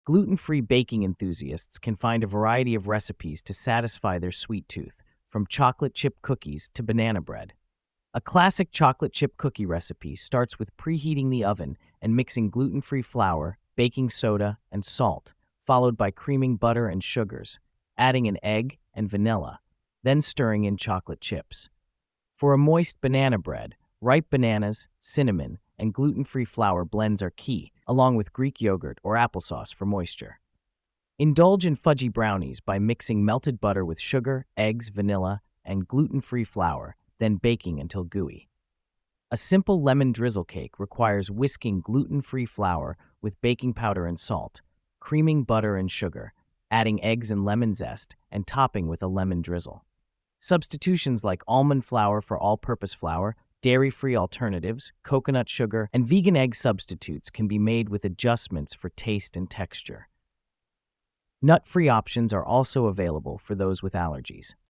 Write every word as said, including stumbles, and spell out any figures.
Gluten-free baking enthusiasts can find a variety of recipes to satisfy their sweet tooth, from chocolate chip cookies to banana bread. A classic chocolate chip cookie recipe starts with preheating the oven and mixing gluten-free flour, baking soda, and salt, followed by creaming butter and sugars, adding an egg and vanilla, then stirring in chocolate chips. For a moist banana bread, ripe bananas, cinnamon, and gluten-free flour blends are key, along with Greek yogurt or applesauce for moisture. Indulge in fudgy brownies by mixing melted butter with sugar, eggs, vanilla, and gluten-free flour, then baking until gooey. A simple lemon drizzle cake requires whisking gluten-free flour with baking powder and salt, creaming butter and sugar, adding eggs and lemon zest, and topping with a lemon drizzle. Substitutions like almond flour for all-purpose flour, dairy-free alternatives, coconut sugar, and vegan egg substitutes can be made with adjustments for taste and texture. Nut-free options are also available for those with allergies.